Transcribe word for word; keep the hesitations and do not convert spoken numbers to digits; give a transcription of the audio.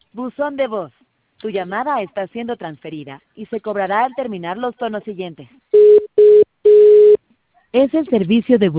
Buzón de voz. Tu llamada está siendo transferida y se cobrará al terminar los tonos siguientes. Es el servicio de